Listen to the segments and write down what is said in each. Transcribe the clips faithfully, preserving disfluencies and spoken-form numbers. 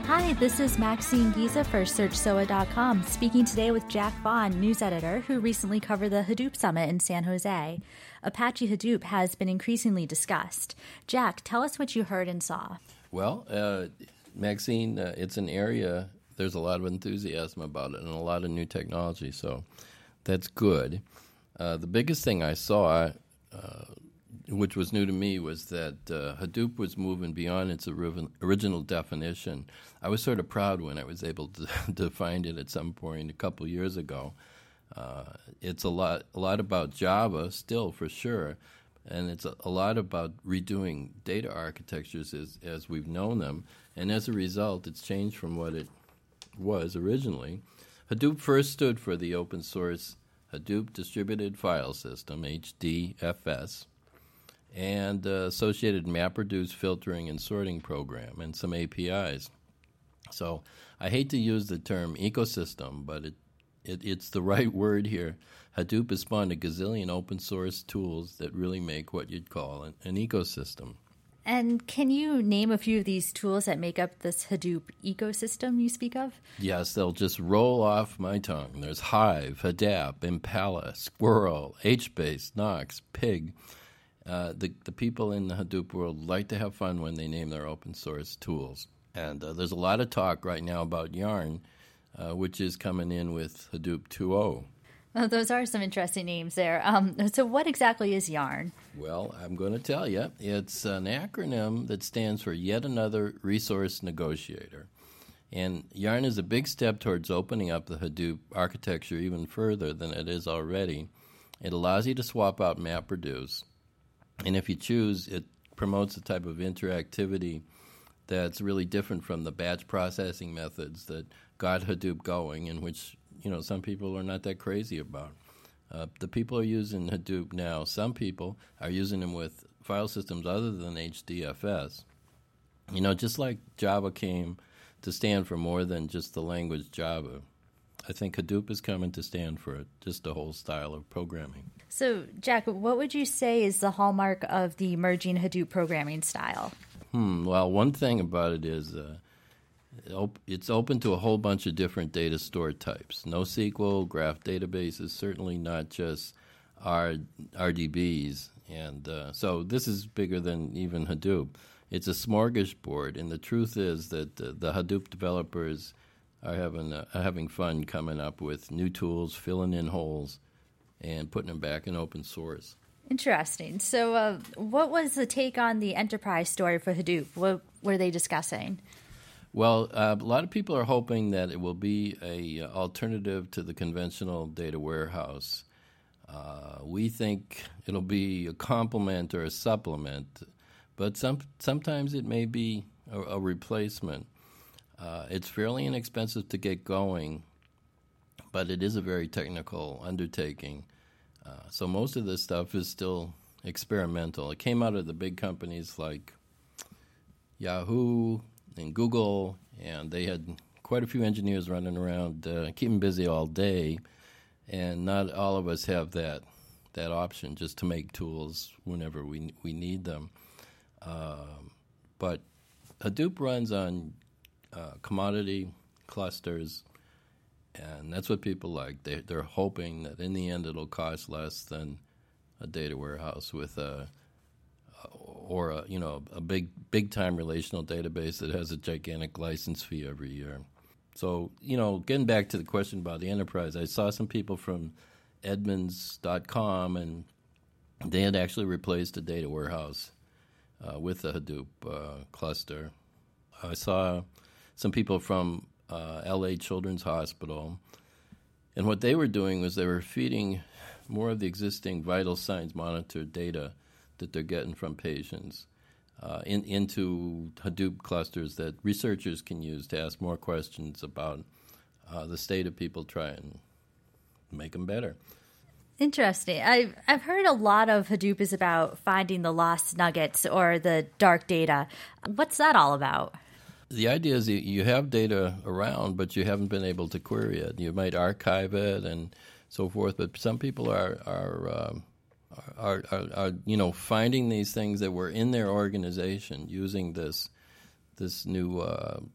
Hi, this is Maxine Giza for Search S O A dot com, speaking today with Jack Vaughn, news editor, who recently covered the Hadoop Summit in San Jose. Apache Hadoop has been increasingly discussed. Jack, tell us what you heard and saw. Well, uh, Maxine, uh, it's an area, there's a lot of enthusiasm about it and a lot of new technology, so that's good. Uh, the biggest thing I saw, uh, which was new to me, was that uh, Hadoop was moving beyond its ori- original definition. I was sort of proud when I was able to, to find it at some point a couple years ago. Uh, it's a lot, a lot about Java still, for sure, and it's a, a lot about redoing data architectures as, as we've known them, and as a result, it's changed from what it was originally. Hadoop first stood for the open source Hadoop Distributed File System, H D F S, and uh, associated MapReduce filtering and sorting program, and some A P Is. So I hate to use the term ecosystem, but it, it it's the right word here. Hadoop has spawned a gazillion open source tools that really make what you'd call an, an ecosystem. And can you name a few of these tools that make up this Hadoop ecosystem you speak of? Yes, they'll just roll off my tongue. There's Hive, Hadapp, Impala, Squirrel, HBase, Nox, Pig. Uh, the, the people in the Hadoop world like to have fun when they name their open source tools. And uh, there's a lot of talk right now about Yarn, uh, which is coming in with Hadoop two point oh. Oh, those are some interesting names there. Um, so what exactly is Yarn? Well, I'm going to tell you. It's an acronym that stands for Yet Another Resource Negotiator. And Yarn is a big step towards opening up the Hadoop architecture even further than it is already. It allows you to swap out MapReduce. And if you choose, it promotes a type of interactivity that's really different from the batch processing methods that got Hadoop going, and which, you know, some people are not that crazy about. Uh, the people are using Hadoop now. Some people are using them with file systems other than H D F S. You know, just like Java came to stand for more than just the language Java, I think Hadoop is coming to stand for just a whole style of programming. So, Jack, what would you say is the hallmark of the emerging Hadoop programming style? Hmm. Well, one thing about it is uh, it's open to a whole bunch of different data store types. NoSQL, graph databases, certainly not just R- RDBs. And uh, so this is bigger than even Hadoop. It's a smorgasbord, and the truth is that uh, the Hadoop developers are having uh, are having fun coming up with new tools, filling in holes, and putting them back in open source. Interesting. So uh, what was the take on the enterprise story for Hadoop? What were they discussing? Well, uh, a lot of people are hoping that it will be a uh, alternative to the conventional data warehouse. Uh, we think it'll be a complement or a supplement, but some sometimes it may be a, a replacement. Uh, it's fairly inexpensive to get going, but it is a very technical undertaking. Uh, so most of this stuff is still experimental. It came out of the big companies like Yahoo and Google, and they had quite a few engineers running around, uh, keeping busy all day, and not all of us have that that option just to make tools whenever we we need them. Um, but Hadoop runs on uh, commodity clusters, and that's what people like. They, they're hoping that in the end it'll cost less than a data warehouse with a or a, you know, a big big time relational database that has a gigantic license fee every year. So, you know, getting back to the question about the enterprise, I saw some people from Edmunds dot com, and they had actually replaced a data warehouse uh, with a Hadoop uh, cluster. I saw some people from uh, L A Children's Hospital, and what they were doing was they were feeding more of the existing vital signs monitored data that they're getting from patients uh, in, into Hadoop clusters that researchers can use to ask more questions about uh, the state of people, try and make them better. Interesting. I've, I've heard a lot of Hadoop is about finding the lost nuggets or the dark data. What's that all about? The idea is that you have data around, but you haven't been able to query it. You might archive it and so forth, but some people are are, um, are, are, are you know, finding these things that were in their organization using this this new uh,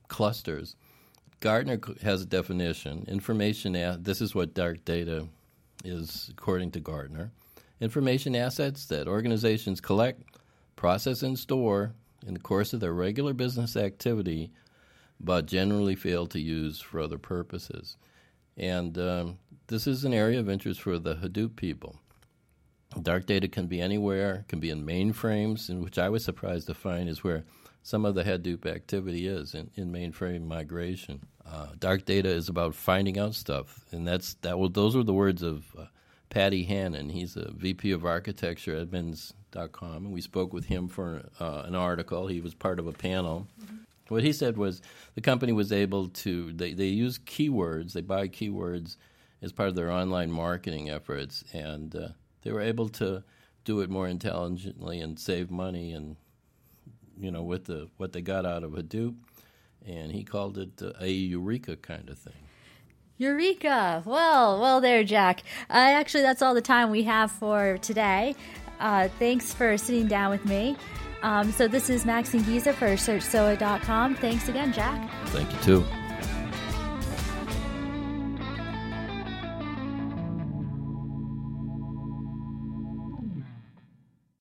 clusters. Gartner has a definition. Information, a- this is what dark data is according to Gartner. Information assets that organizations collect, process, and store in the course of their regular business activity, but generally fail to use for other purposes. And um, this is an area of interest for the Hadoop people. Dark data can be anywhere, can be in mainframes, in which I was surprised to find is where some of the Hadoop activity is, in, in mainframe migration. Uh, dark data is about finding out stuff, and that's that. Will, those were the words of uh, Patty Hannon. He's a V P of Architecture at Edmunds dot com, and we spoke with him for uh, an article. He was part of a panel. Mm-hmm. What he said was the company was able to, they, they use keywords, they buy keywords as part of their online marketing efforts, and uh, they were able to do it more intelligently and save money and, you know, with the what they got out of Hadoop, and he called it uh, a eureka kind of thing. Eureka! Well, well there, Jack. Uh, actually, that's all the time we have for today. Uh, thanks for sitting down with me. Um, so this is Maxine Giza for Search S O A dot com. Thanks again, Jack. Thank you, too.